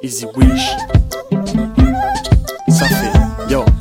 Easy Wish. Ça fait, yo.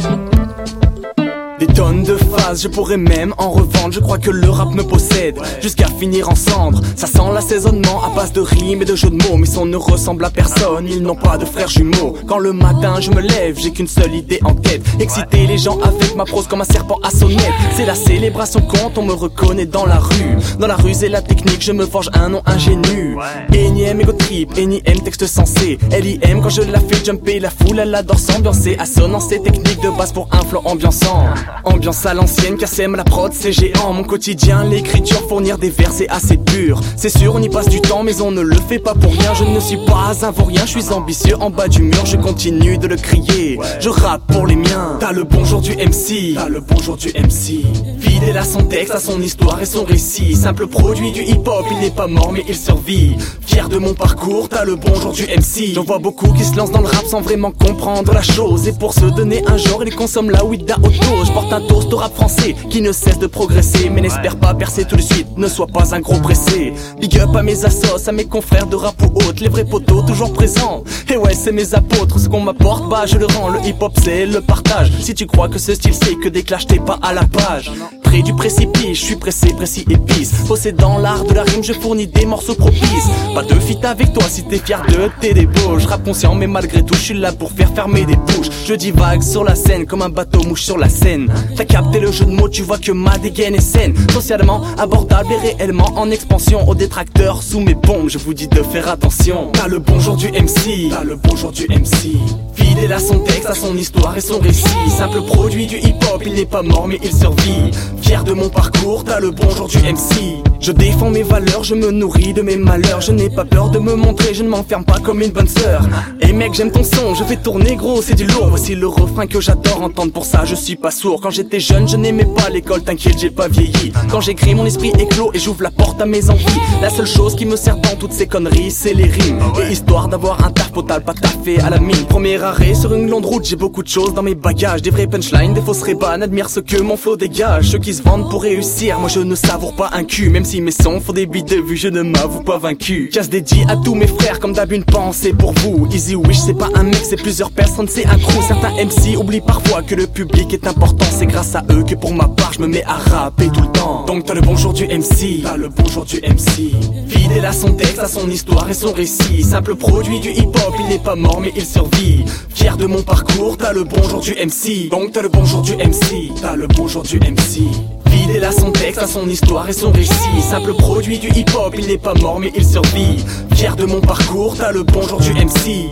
Des tonnes de phases, je pourrais même en revendre. Je crois que le rap me possède, jusqu'à finir en cendres. Ça sent l'assaisonnement à base de rimes et de jeux de mots. Mais on ne ressemble à personne, ils n'ont pas de frères jumeaux. Quand le matin je me lève, j'ai qu'une seule idée en tête: exciter les gens avec ma prose comme un serpent à sonnette. C'est la célébration quand on me reconnaît dans la rue. Dans la ruse et la technique, je me forge un nom ingénu. Énième ego trip, énième texte sensé. L.I.M. quand je la fais jumper, la foule elle adore s'ambiancer. Assonance et technique de base pour un flow ambiançant. Ambiance à l'ancienne, KSM, la prod, c'est géant. Mon quotidien, l'écriture, fournir des vers, c'est assez pur. C'est sûr, on y passe du temps, mais on ne le fait pas pour rien. Je ne suis pas un vaurien, je suis ambitieux en bas du mur. Je continue de le crier, je rappe pour les miens. T'as le bonjour du MC, t'as le bonjour du MC. Fidèle à son texte, à son histoire et son récit. Simple produit du hip-hop, il n'est pas mort mais il survit. Fier de mon parcours, t'as le bonjour du MC. J'en vois beaucoup qui se lancent dans le rap sans vraiment comprendre la chose. Et pour se donner un genre, ils consomment la weed à auto. Je porte un toast au rap français qui ne cesse de progresser, mais n'espère pas percer tout de suite, ne sois pas un gros pressé. Big up à mes assos, à mes confrères de rap ou autres, les vrais potos toujours présents. Et ouais, c'est mes apôtres, ce qu'on m'apporte, bah je le rends. Le hip hop c'est le partage. Si tu crois que ce style c'est que des clashs, t'es pas à la page. Près du précipice, je suis pressé, précis, épice. Possédant l'art de la rime, je fournis des morceaux propices. Pas de feat avec toi si t'es fier de tes débauches. Je rappe conscient mais malgré tout, je suis là pour faire fermer des bouches. Je divague sur la scène comme un bateau mouche sur la Seine. T'as capté le jeu de mots, tu vois que ma dégaine est saine. Socialement abordable et réellement en expansion. Aux détracteurs sous mes bombes, je vous dis de faire attention. T'as le bonjour du MC, t'as le bonjour du MC. Fidèle à son texte, à son histoire et son récit. Simple produit du hip-hop, il n'est pas mort mais il survit. Fier de mon parcours, t'as le bonjour du MC. Je défends mes valeurs, je me nourris de mes malheurs. Je n'ai pas peur de me montrer, je ne m'enferme pas comme une bonne sœur. Et mec, j'aime ton son, je vais tourner gros, c'est du lourd. Voici le refrain que j'adore entendre, pour ça je suis pas sourd. Quand j'étais jeune, je n'aimais pas l'école, t'inquiète, j'ai pas vieilli. Quand j'écris, mon esprit éclot et j'ouvre la porte à mes envies. La seule chose qui me sert dans toutes ces conneries, c'est les rimes. Et histoire d'avoir un taf potable, pas taffé à la mine. Premier arrêt sur une longue route, j'ai beaucoup de choses dans mes bagages. Des vrais punchlines, des fausses rébans, admire ce que mon flow dégage. Ceux qui se vendent pour réussir, moi je ne savoure pas un cul. Même si mes sons font des bites de vue, je ne m'avoue pas vaincu. Casse dédié à tous mes frères, comme d'hab une pensée pour vous. Easy Wish, c'est pas un mec, c'est plusieurs personnes, c'est un crew. Certains MC oublient parfois que le public est important. C'est grâce à eux que pour ma part, je me mets à rapper tout le temps. Donc t'as le bonjour du MC, t'as le bonjour du MC. Fidèle à son texte, à son histoire et son récit. Simple produit du hip-hop, il n'est pas mort mais il survit. Fier de mon parcours, t'as le bonjour du MC. Donc t'as le bonjour du MC, t'as le bonjour du MC. Fidèle à son texte, à son histoire et son récit. Simple produit du hip-hop, il n'est pas mort mais il survit. Fier de mon parcours, t'as le bonjour du MC.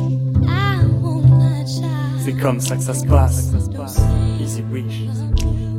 C'est comme ça que ça se passe. Easy Wish.